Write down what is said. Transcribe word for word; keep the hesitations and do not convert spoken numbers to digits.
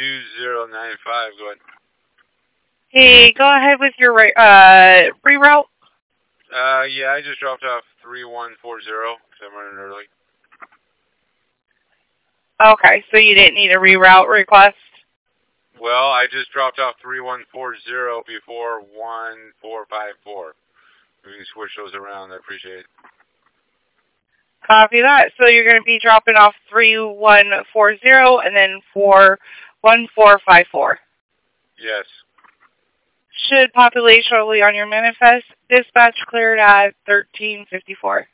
two zero nine five. Go ahead. Hey, go ahead with your uh, reroute. Uh, yeah, I just dropped off three one four zero because I'm running early. Okay, so you didn't need a reroute request? Well, I just dropped off three one four zero before one four five four. We can switch those around. I appreciate it. Copy that. So you're going to be dropping off three one four zero and then four one four five four. Yes. Should populate shortly on your manifest. Dispatch cleared at thirteen fifty-four.